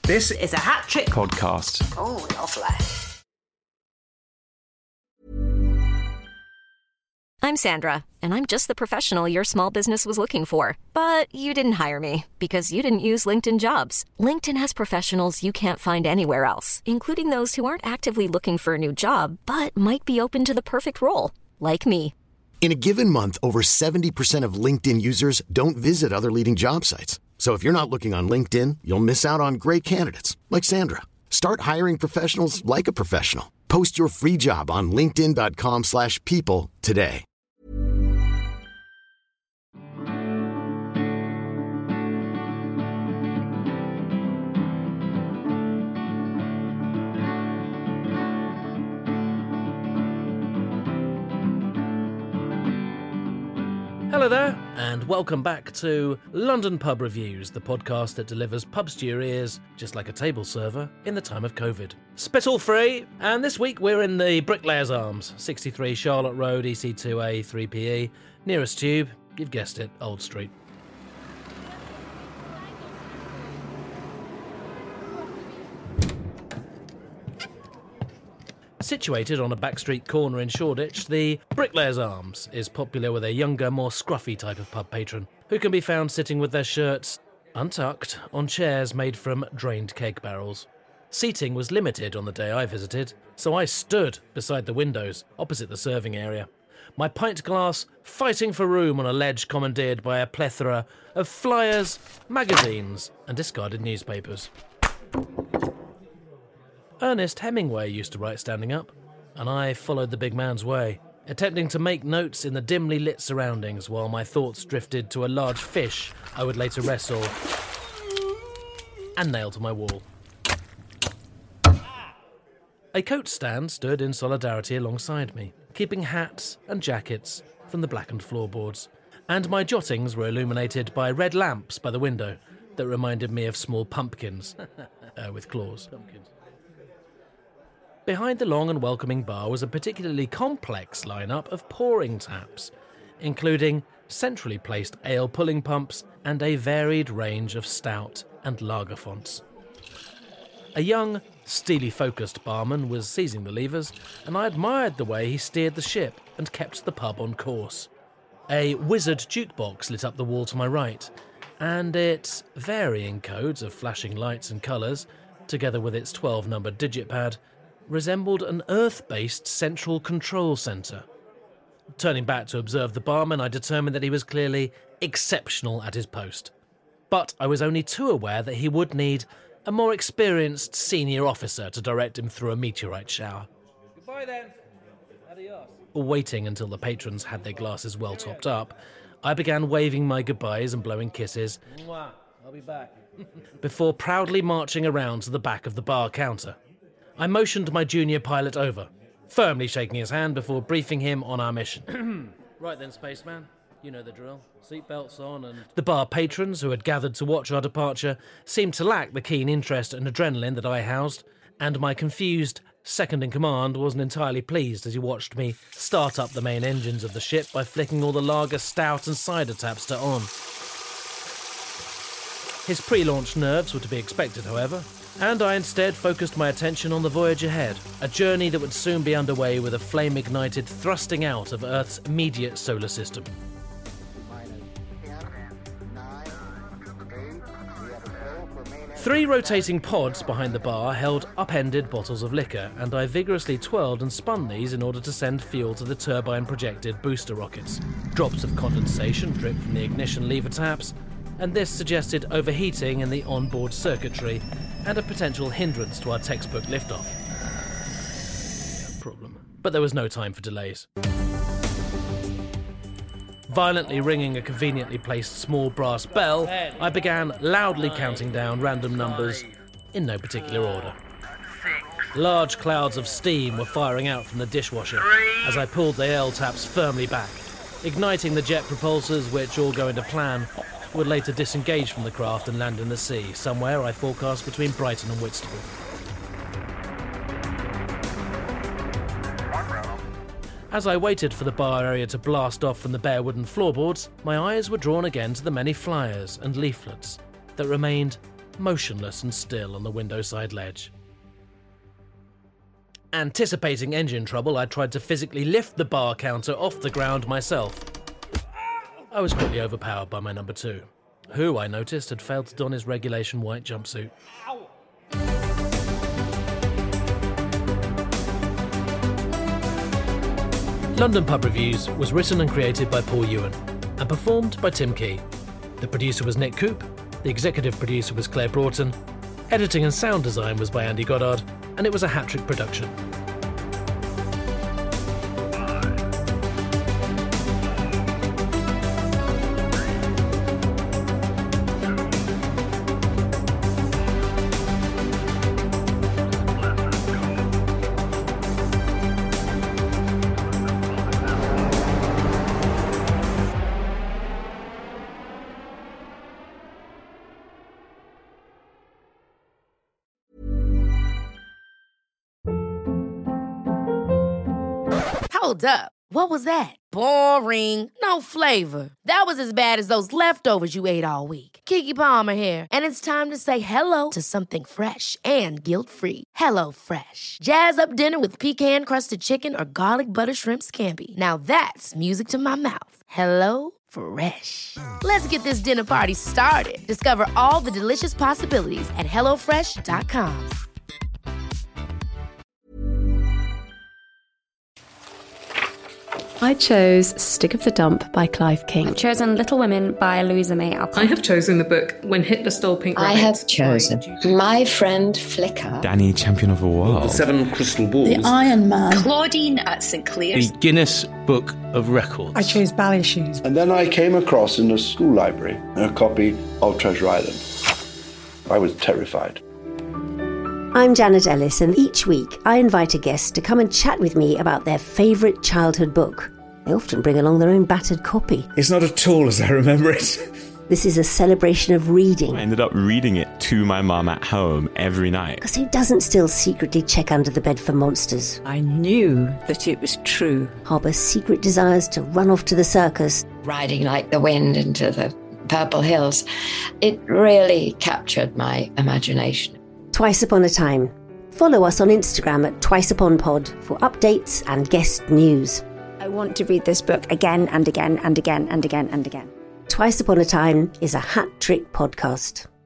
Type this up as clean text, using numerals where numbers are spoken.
This is a hat trick podcast. Oh, lovely. I'm Sandra, and I'm just the professional your small business was looking for. But you didn't hire me because you didn't use LinkedIn Jobs. LinkedIn has professionals you can't find anywhere else, including those who aren't actively looking for a new job, but might be open to the perfect role, like me. In a given month, over 70% of LinkedIn users don't visit other leading job sites. So if you're not looking on LinkedIn, you'll miss out on great candidates like Sandra. Start hiring professionals like a professional. Post your free job on linkedin.com/people today. Hello there, and welcome back to London Pub Reviews, the podcast that delivers pubs to your ears, just like a table server, in the time of COVID. Spittle free, and this week we're in the Bricklayers Arms, 63 Charlotte Road, EC2A 3PE, nearest tube, you've guessed it, Old Street. Situated on a backstreet corner in Shoreditch, the Bricklayers Arms is popular with a younger, more scruffy type of pub patron, who can be found sitting with their shirts untucked on chairs made from drained keg barrels. Seating was limited on the day I visited, so I stood beside the windows, opposite the serving area, my pint glass fighting for room on a ledge commandeered by a plethora of flyers, magazines, and discarded newspapers. Ernest Hemingway used to write standing up, and I followed the big man's way, attempting to make notes in the dimly lit surroundings while my thoughts drifted to a large fish I would later wrestle and nail to my wall. A coat stand stood in solidarity alongside me, keeping hats and jackets from the blackened floorboards, and my jottings were illuminated by red lamps by the window that reminded me of small pumpkins with claws. Behind the long and welcoming bar was a particularly complex lineup of pouring taps, including centrally placed ale pulling pumps and a varied range of stout and lager fonts. A young, steely-focused barman was seizing the levers, and I admired the way he steered the ship and kept the pub on course. A wizard jukebox lit up the wall to my right, and its varying codes of flashing lights and colours, together with its 12-numbered digit pad, resembled an Earth-based central control centre. Turning back to observe the barman, I determined that he was clearly exceptional at his post. But I was only too aware that he would need a more experienced senior officer to direct him through a meteorite shower. Goodbye then. Adios. Waiting until the patrons had their glasses well topped up, I began waving my goodbyes and blowing kisses. Mwah. I'll be back. Before proudly marching around to the back of the bar counter. I motioned my junior pilot over, firmly shaking his hand before briefing him on our mission. Right then, spaceman. You know the drill. Seatbelts on and... The bar patrons who had gathered to watch our departure seemed to lack the keen interest and adrenaline that I housed, and my confused second-in-command wasn't entirely pleased as he watched me start up the main engines of the ship by flicking all the lager, stout and cider taps to on. His pre-launch nerves were to be expected, however, and I instead focused my attention on the voyage ahead, a journey that would soon be underway with a flame-ignited thrusting out of Earth's immediate solar system. 3 rotating pods behind the bar held upended bottles of liquor, and I vigorously twirled and spun these in order to send fuel to the turbine-projected booster rockets. Drops of condensation dripped from the ignition lever taps, and this suggested overheating in the onboard circuitry and a potential hindrance to our textbook liftoff. Problem. But there was no time for delays. Violently ringing a conveniently placed small brass bell, I began loudly counting down random numbers in no particular order. Large clouds of steam were firing out from the dishwasher as I pulled the ale taps firmly back, igniting the jet propulsors which, all going to plan, would later disengage from the craft and land in the sea, somewhere I forecast between Brighton and Whitstable. As I waited for the bar area to blast off from the bare wooden floorboards, my eyes were drawn again to the many flyers and leaflets that remained motionless and still on the windowside ledge. Anticipating engine trouble, I tried to physically lift the bar counter off the ground myself. I was quickly overpowered by my number 2, who, I noticed, had failed to don his regulation white jumpsuit. London Pub Reviews was written and created by Paul Ewan and performed by Tim Key. The producer was Nick Coop, the executive producer was Claire Broughton, editing and sound design was by Andy Goddard, and it was a hat-trick production. Hold up. What was that? Boring. No flavor. That was as bad as those leftovers you ate all week. Keke Palmer here, and it's time to say hello to something fresh and guilt-free. HelloFresh. Jazz up dinner with pecan-crusted chicken or garlic butter shrimp scampi. Now that's music to my mouth. HelloFresh. Let's get this dinner party started. Discover all the delicious possibilities at HelloFresh.com. I chose Stick of the Dump by Clive King. I've chosen Little Women by Louisa May Alcott. I have chosen the book When Hitler Stole Pink Rabbit. I have chosen My Friend Flicker. Danny, Champion of the World. The Seven Crystal Balls. The Iron Man. Claudine at St Clear's. The Guinness Book of Records. I chose Ballet Shoes. And then I came across in the school library a copy of Treasure Island. I was terrified. I'm Janet Ellis, and each week I invite a guest to come and chat with me about their favourite childhood book. They often bring along their own battered copy. It's not at all as I remember it. This is a celebration of reading. I ended up reading it to my mum at home every night. Because who doesn't still secretly check under the bed for monsters? I knew that it was true. Harbour secret desires to run off to the circus. Riding like the wind into the purple hills. It really captured my imagination. Twice Upon a Time. Follow us on Instagram at TwiceUponPod for updates and guest news. I want to read this book again and again and again and again and again. Twice Upon a Time is a hat-trick podcast.